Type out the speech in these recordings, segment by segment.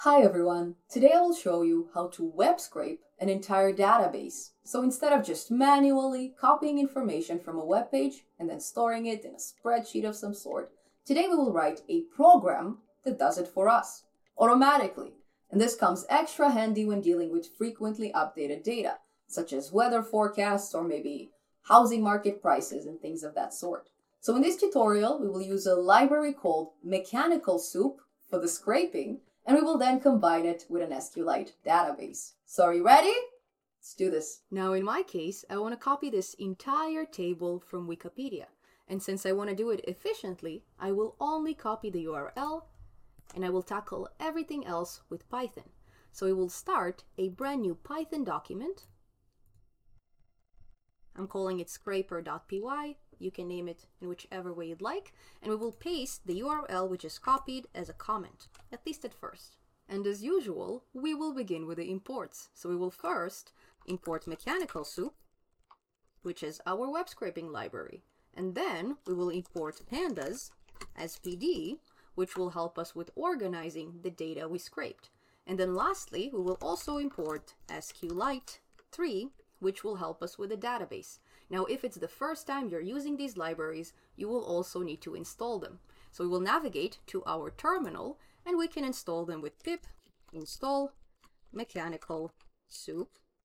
Hi everyone! Today I will show you how to web scrape an entire database. So instead of just manually copying information from a web page and then storing it in a spreadsheet of some sort, today we will write a program that does it for us automatically. And this comes extra handy when dealing with frequently updated data, such as weather forecasts or maybe housing market prices and things of that sort. So in this tutorial, we will use a library called Mechanical Soup for the scraping, and we will then combine it with an SQLite database. So are you ready? Let's do this. Now in my case, I want to copy this entire table from Wikipedia. And since I want to do it efficiently, I will only copy the URL and I will tackle everything else with Python. So we will start a brand new Python document. I'm calling it scraper.py. You can name it in whichever way you'd like. And we will paste the URL which is copied as a comment, at least at first. And as usual, we will begin with the imports. So we will first import Mechanical Soup, which is our web scraping library. And then we will import pandas as PD, which will help us with organizing the data we scraped. And then lastly, we will also import SQLite 3, which will help us with the database. Now, if it's the first time you're using these libraries, you will also need to install them. So we will navigate to our terminal and we can install them with pip install Mechanical Soup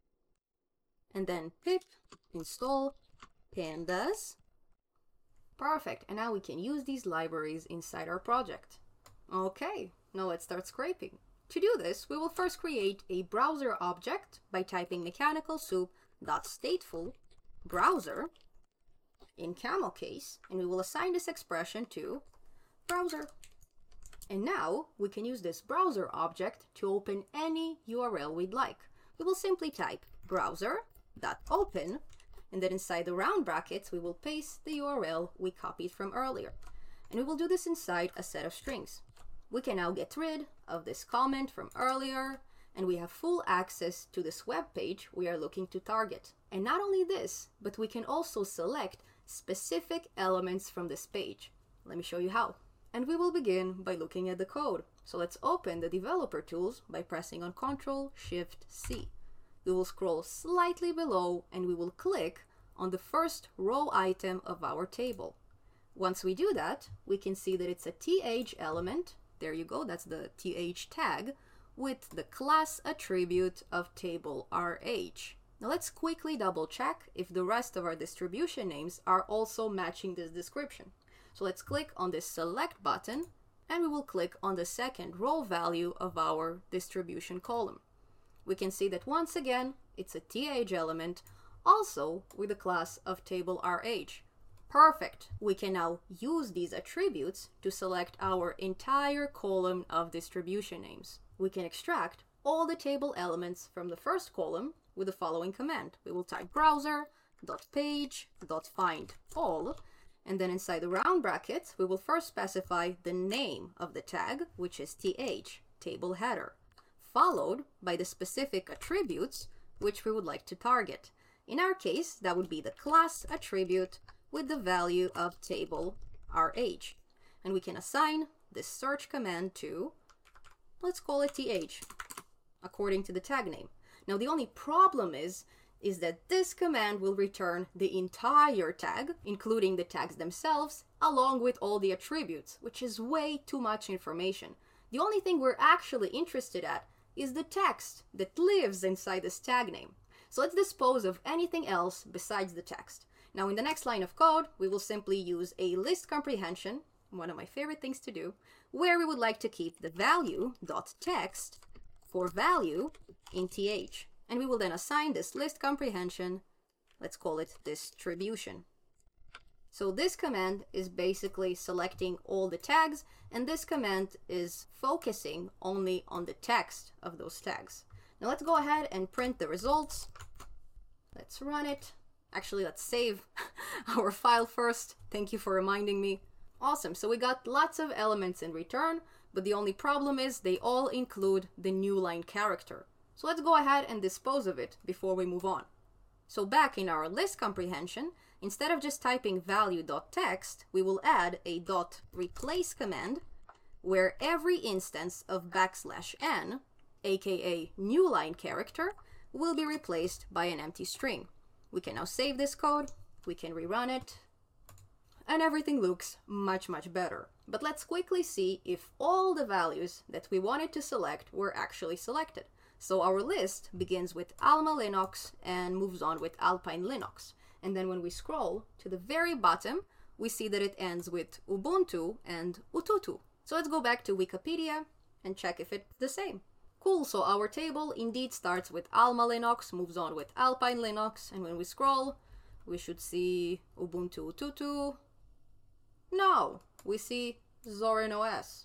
and then pip install pandas. Perfect. And now we can use these libraries inside our project. Okay, now let's start scraping. To do this, we will first create a browser object by typing Mechanical Soup.stateful browser in camel case, and we will assign this expression to browser. And now we can use this browser object to open any URL we'd like. We will simply type browser.open, and then inside the round brackets we will paste the URL we copied from earlier. And we will do this inside a set of strings. We can now get rid of this comment from earlier, and we have full access to this web page we are looking to target. And not only this, but we can also select specific elements from this page. Let me show you how. And we will begin by looking at the code. So let's open the developer tools by pressing on Ctrl-Shift-C. We will scroll slightly below and we will click on the first row item of our table. Once we do that, we can see that it's a th element. There you go, that's the th tag with the class attribute of table RH. Now let's quickly double check if the rest of our distribution names are also matching this description. So let's click on this select button and we will click on the second row value of our distribution column. We can see that once again, it's a th element, also with the class of table RH. Perfect. We can now use these attributes to select our entire column of distribution names. We can extract all the table elements from the first column with the following command. We will type browser.page.find all, and then inside the round brackets, we will first specify the name of the tag, which is th, table header, followed by the specific attributes which we would like to target. In our case, that would be the class attribute with the value of table RH. And we can assign this search command to, let's call it th, according to the tag name. Now the only problem is that this command will return the entire tag, including the tags themselves, along with all the attributes, which is way too much information. The only thing we're actually interested at is the text that lives inside this tag name. So let's dispose of anything else besides the text. Now in the next line of code, we will simply use a list comprehension, one of my favorite things to do, where we would like to keep the value.text for value in th. And we will then assign this list comprehension, let's call it distribution. So this command is basically selecting all the tags, and this command is focusing only on the text of those tags. Now let's go ahead and print the results. Let's run it. Actually, let's save our file first. Thank you for reminding me. Awesome, so we got lots of elements in return, but the only problem is they all include the new line character. So let's go ahead and dispose of it before we move on. So back in our list comprehension, instead of just typing value.text, we will add a .replace command where every instance of \n, aka new line character, will be replaced by an empty string. We can now save this code, we can rerun it, and everything looks much better. But let's quickly see if all the values that we wanted to select were actually selected. So our list begins with Alma Linux and moves on with Alpine Linux. And then when we scroll to the very bottom, we see that it ends with Ubuntu and Ututu. So let's go back to Wikipedia and check if it's the same. Cool, so our table indeed starts with Alma Linux, moves on with Alpine Linux, and when we scroll, we should see Ubuntu Ututu. No, we see Zorin OS.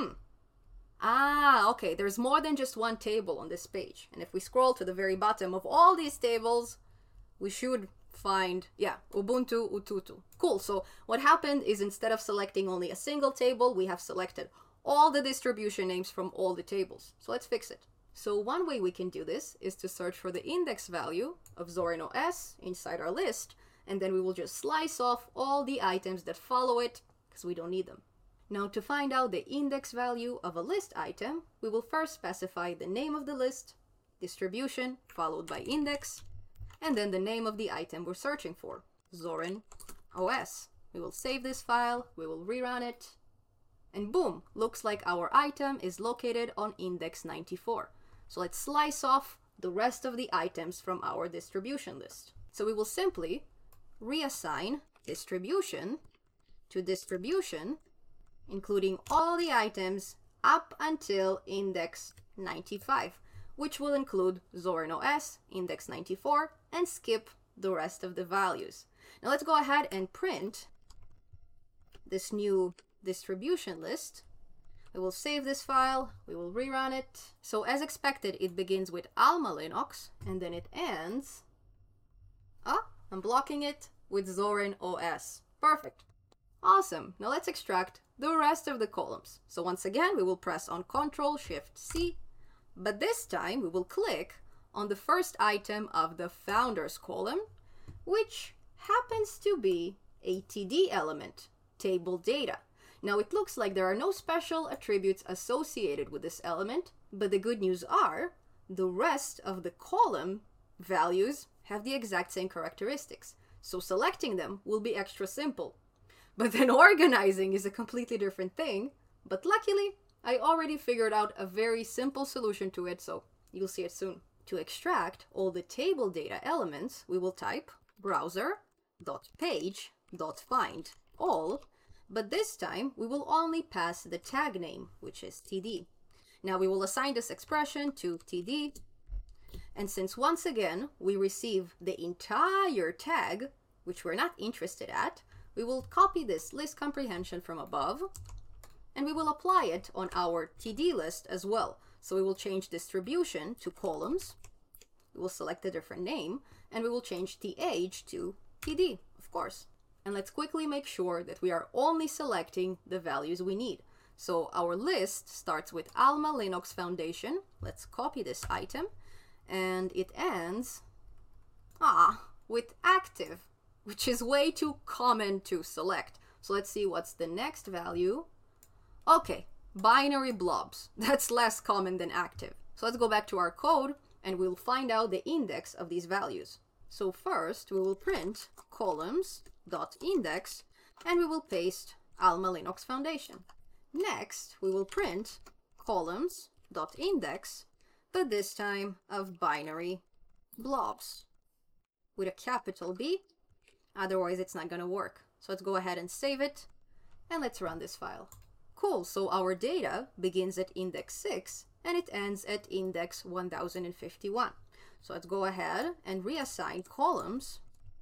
Okay, there's more than just one table on this page. And if we scroll to the very bottom of all these tables, we should find, Ubuntu Ututu. Cool, so what happened is instead of selecting only a single table, we have selected all the distribution names from all the tables. So let's fix it. So one way we can do this is to search for the index value of Zorin OS inside our list, and then we will just slice off all the items that follow it, because we don't need them. Now to find out the index value of a list item, we will first specify the name of the list, distribution, followed by index, and then the name of the item we're searching for, Zorin OS. We will save this file, we will rerun it, and boom, looks like our item is located on index 94. So let's slice off the rest of the items from our distribution list. So we will simply reassign distribution to distribution, including all the items up until index 95, which will include Zorin OS, index 94, and skip the rest of the values. Now let's go ahead and print this new distribution list. We will save this file, we will rerun it. So as expected, it begins with Alma Linux, and then it ends, I'm blocking it, with Zorin OS. Perfect. Awesome. Now let's extract the rest of the columns. So once again, we will press on Ctrl-Shift-C, but this time we will click on the first item of the founders column, which happens to be a TD element, table data. Now it looks like there are no special attributes associated with this element, but the good news are the rest of the column values have the exact same characteristics. So selecting them will be extra simple. But then organizing is a completely different thing. But luckily, I already figured out a very simple solution to it, so you'll see it soon. To extract all the table data elements, we will type browser.page.find all, but this time we will only pass the tag name, which is td. Now we will assign this expression to td, and since once again we receive the entire tag, which we're not interested at, we will copy this list comprehension from above, and we will apply it on our TD list as well. So we will change distribution to columns, we will select a different name, and we will change the age to TD, of course. And let's quickly make sure that we are only selecting the values we need. So our list starts with Alma Linux Foundation. Let's copy this item, and it ends with active, which is way too common to select. So let's see what's the next value. Okay, binary blobs. That's less common than active. So let's go back to our code and we'll find out the index of these values. So first we will print columns.index and we will paste Alma Linux Foundation. Next we will print columns.index, but this time of binary blobs with a capital B. Otherwise it's not gonna work. So let's go ahead and save it and let's run this file. Cool, so our data begins at index 6 and it ends at index 1051. So let's go ahead and reassign columns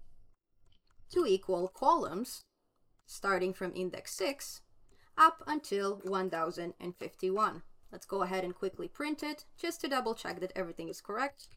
to equal columns starting from index 6 up until 1051. Let's go ahead and quickly print it just to double check that everything is correct.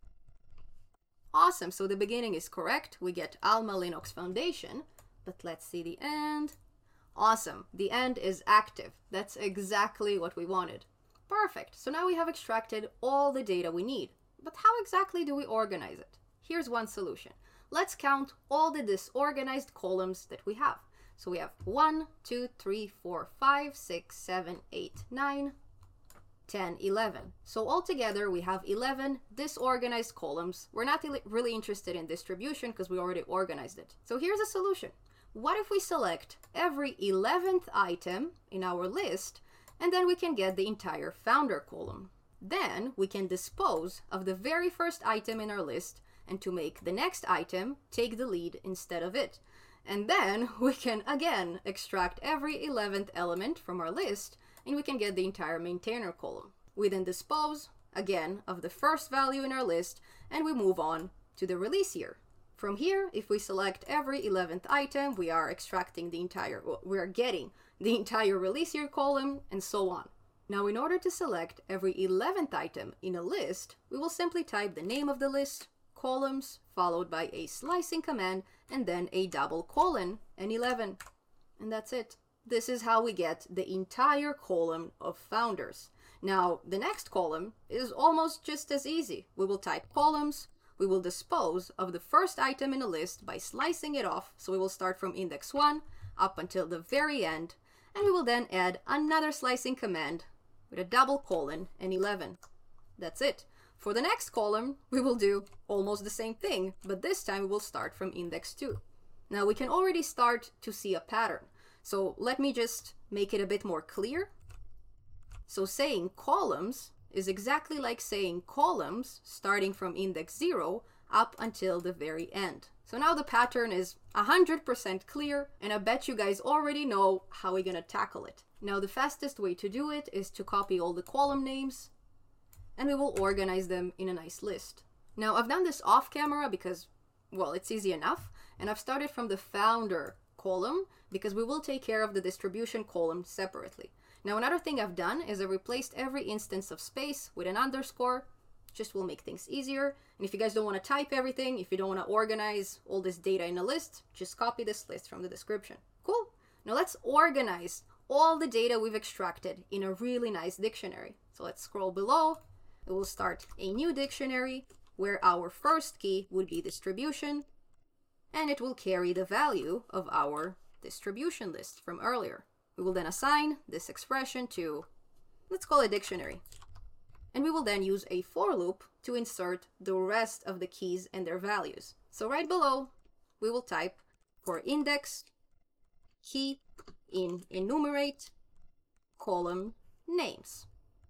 Awesome, so the beginning is correct. We get Alma Linux Foundation, but let's see the end. Awesome, the end is active. That's exactly what we wanted. Perfect, so now we have extracted all the data we need. But how exactly do we organize it? Here's one solution. Let's count all the disorganized columns that we have. So we have 1, 2, 3, 4, 5, 6, 7, 8, 9, 10, 11. So altogether we have 11 disorganized columns. We're not really interested in distribution because we already organized it. So here's a solution. What if we select every 11th item in our list, and then we can get the entire founder column? Then we can dispose of the very first item in our list, and to make the next item take the lead instead of it. And then we can again extract every 11th element from our list, and we can get the entire maintainer column. We then dispose again of the first value in our list, and we move on to the release year. From here, if we select every 11th item, we are getting the entire release year column, and so on. Now, in order to select every 11th item in a list, we will simply type the name of the list, columns, followed by a slicing command, and then a double colon and 11. And that's it. This is how we get the entire column of founders. Now, the next column is almost just as easy. We will type columns. We will dispose of the first item in a list by slicing it off. So we will start from index 1 up until the very end. And we will then add another slicing command with a double colon and 11. That's it. For the next column, we will do almost the same thing, but this time we will start from index 2. Now we can already start to see a pattern. So let me just make it a bit more clear. So saying columns is exactly like saying columns starting from index 0 up until the very end. So now the pattern is 100% clear, and I bet you guys already know how we're gonna tackle it. Now the fastest way to do it is to copy all the column names, and we will organize them in a nice list. Now I've done this off camera because, well, it's easy enough, and I've started from the founder column because we will take care of the distribution column separately. Now another thing I've done is I replaced every instance of space with an underscore. Just will make things easier. And if you guys don't want to type everything, if you don't want to organize all this data in a list, just copy this list from the description. Cool. Now let's organize all the data we've extracted in a really nice dictionary. So let's scroll below. We will start a new dictionary where our first key would be distribution, and it will carry the value of our distribution list from earlier. We will then assign this expression to, let's call it dictionary. And we will then use a for loop to insert the rest of the keys and their values. So right below, we will type for index key in enumerate column names.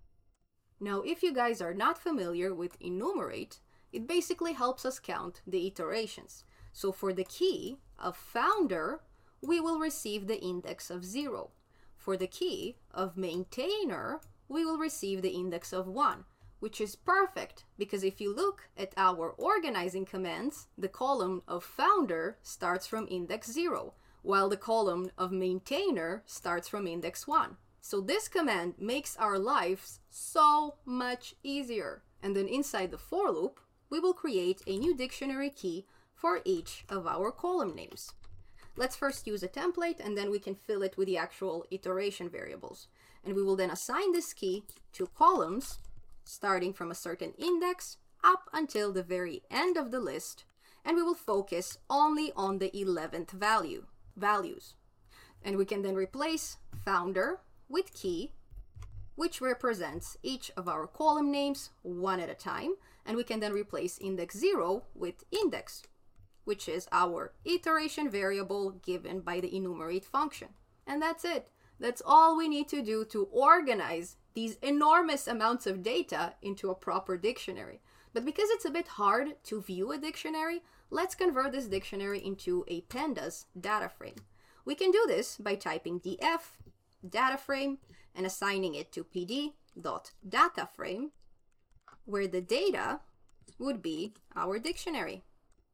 Now, if you guys are not familiar with enumerate, it basically helps us count the iterations. So for the key of founder, we will receive the index of 0. For the key of maintainer, we will receive the index of 1, which is perfect because if you look at our organizing commands, the column of founder starts from index 0, while the column of maintainer starts from index 1. So this command makes our lives so much easier. And then inside the for loop, we will create a new dictionary key for each of our column names. Let's first use a template, and then we can fill it with the actual iteration variables. And we will then assign this key to columns starting from a certain index up until the very end of the list, and we will focus only on the 11th values. And we can then replace founder with key, which represents each of our column names one at a time, and we can then replace index 0 with index, which is our iteration variable given by the enumerate function. And that's it. That's all we need to do to organize these enormous amounts of data into a proper dictionary. But because it's a bit hard to view a dictionary, let's convert this dictionary into a pandas data frame. We can do this by typing df data frame and assigning it to pd.dataframe, where the data would be our dictionary.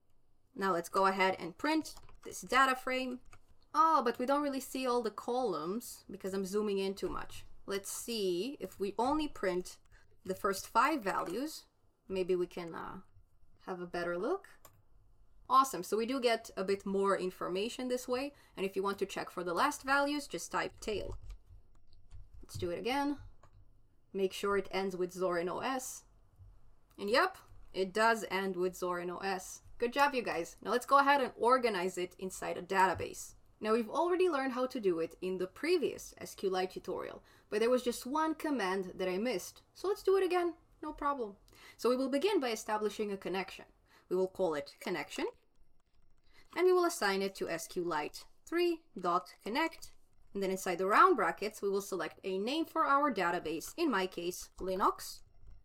Now let's go ahead and print this data frame. Oh, but we don't really see all the columns because I'm zooming in too much. Let's see if we only print the first 5 values. Maybe we can have a better look. Awesome, so we do get a bit more information this way. And if you want to check for the last values, just type tail. Let's do it again. Make sure it ends with Zorin OS. And yep, it does end with Zorin OS. Good job, you guys. Now let's go ahead and organize it inside a database. Now, we've already learned how to do it in the previous SQLite tutorial, but there was just one command that I missed. So let's do it again, no problem. So we will begin by establishing a connection. We will call it connection, and we will assign it to SQLite3.connect. And then inside the round brackets, we will select a name for our database, in my case, Linux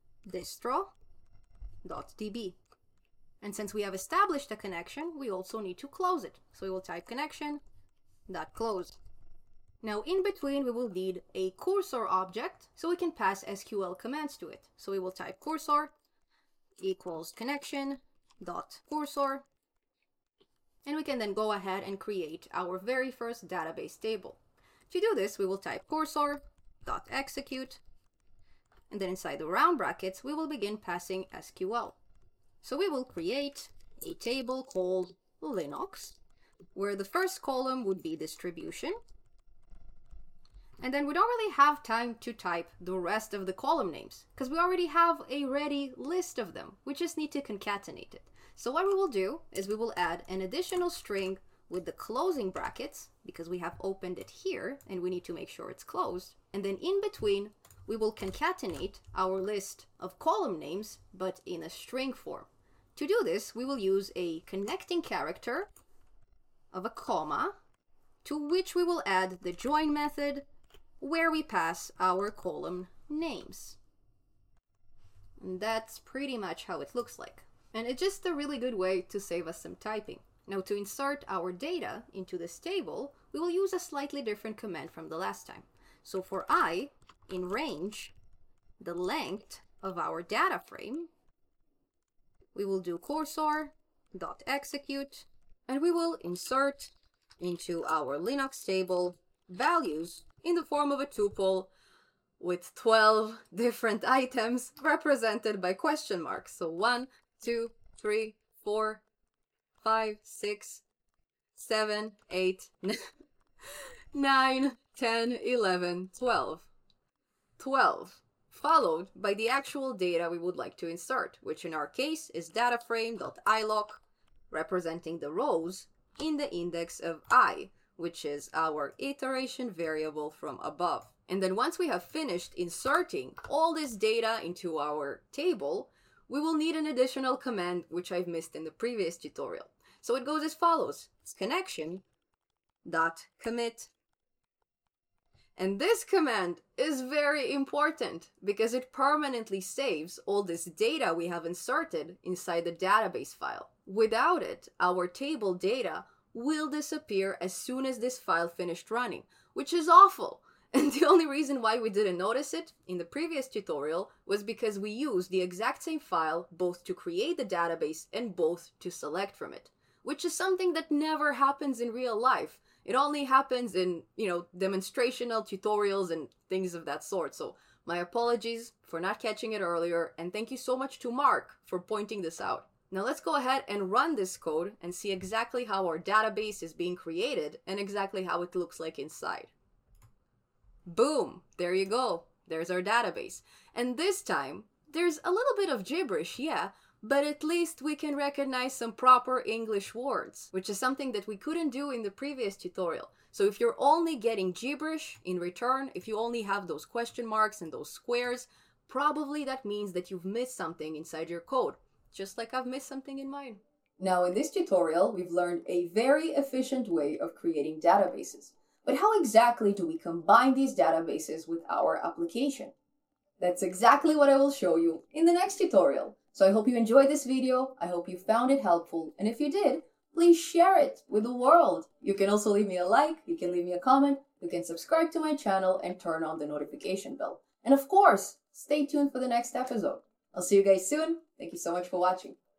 distro.db. And since we have established a connection, we also need to close it. So we will type connection.close. Now in between, we will need a cursor object so we can pass SQL commands to it. So we will type cursor equals connection.cursor. And we can then go ahead and create our very first database table. To do this, we will type cursor.execute. And then inside the round brackets, we will begin passing SQL. So we will create a table called Linux, where the first column would be distribution. And then we don't really have time to type the rest of the column names, because we already have a ready list of them. We just need to concatenate it. So what we will do is we will add an additional string with the closing brackets, because we have opened it here, and we need to make sure it's closed. And then in between, we will concatenate our list of column names, but in a string form. To do this, we will use a connecting character of a comma, to which we will add the join method, where we pass our column names. And that's pretty much how it looks like. And it's just a really good way to save us some typing. Now, to insert our data into this table, we will use a slightly different command from the last time. So for I, in range, the length of our data frame, we will do cursor.execute, and we will insert into our Linux table values in the form of a tuple with 12 different items represented by question marks. So 1, 2, 3, 4, 5, 6, 7, 8, 9, 10, 11, 12. 12, followed by the actual data we would like to insert, which in our case is dataframe.iloc, representing the rows in the index of I, which is our iteration variable from above. And then once we have finished inserting all this data into our table, we will need an additional command, which I've missed in the previous tutorial. So it goes as follows. It's connection.commit. And this command is very important because it permanently saves all this data we have inserted inside the database file. Without it, our table data will disappear as soon as this file finished running, which is awful. And the only reason why we didn't notice it in the previous tutorial was because we used the exact same file both to create the database and both to select from it, which is something that never happens in real life. It only happens in, demonstrational tutorials and things of that sort. So my apologies for not catching it earlier, and thank you so much to Mark for pointing this out. Now let's go ahead and run this code and see exactly how our database is being created and exactly how it looks like inside. Boom! There you go. There's our database. And this time, there's a little bit of gibberish, yeah, but at least we can recognize some proper English words, which is something that we couldn't do in the previous tutorial. So if you're only getting gibberish in return, if you only have those question marks and those squares, probably that means that you've missed something inside your code, just like I've missed something in mine. Now in this tutorial, we've learned a very efficient way of creating databases. But how exactly do we combine these databases with our application? That's exactly what I will show you in the next tutorial. So I hope you enjoyed this video, I hope you found it helpful, and if you did, please share it with the world. You can also leave me a like, you can leave me a comment, you can subscribe to my channel and turn on the notification bell. And of course, stay tuned for the next episode. I'll see you guys soon. Thank you so much for watching.